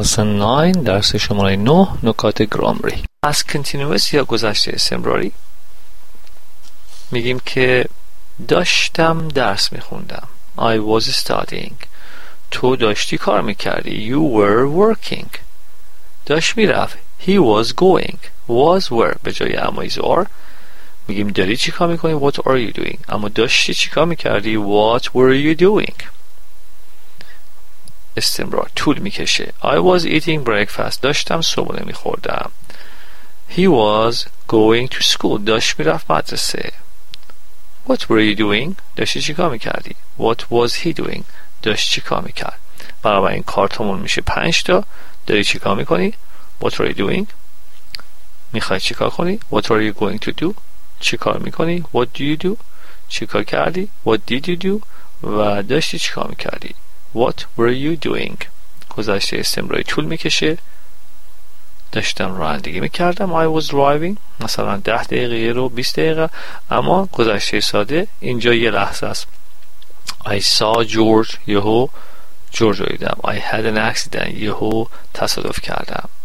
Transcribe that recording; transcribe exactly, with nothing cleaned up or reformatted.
lesson نه درس شماره نه نکات گرامری. past continuous یا گذشته استمراری. میگیم که داشتم درس میخوندم. I was studying. تو داشتی کار میکردی. You were working. داشت میرفت. He was going. Was were به جای امایز are میگیم داری چی کار میکنی. What are you doing. اما داشتی چی کار میکردی. What were you doing. استمرار طول میکشه. I was eating breakfast. داشتم صبحانه میخوردم. He was going to school. داشت میرفت مدرسه. What were you doing. داشتی چی کار میکردی. What was he doing. داشت چی کار میکرد. بنابراین کارتمون میشه پنج تا. داری چی کار میکنی. What are you doing. میخوای چی کار کنی. What are you going to do. چی کار میکنی. What do you do. چی کار کردی. What did you do. و داشتی چی کار میکردی. What were you doing. گذشته استمراری طول میکشه. داشتم رانندگی میکردم. I was driving. مثلا ده دقیقه رو بیست دقیقه. اما گذشته ساده اینجا یه لحظه است. I saw George. یهو جورج رو دیدم. I had an accident. یهو تصادف کردم.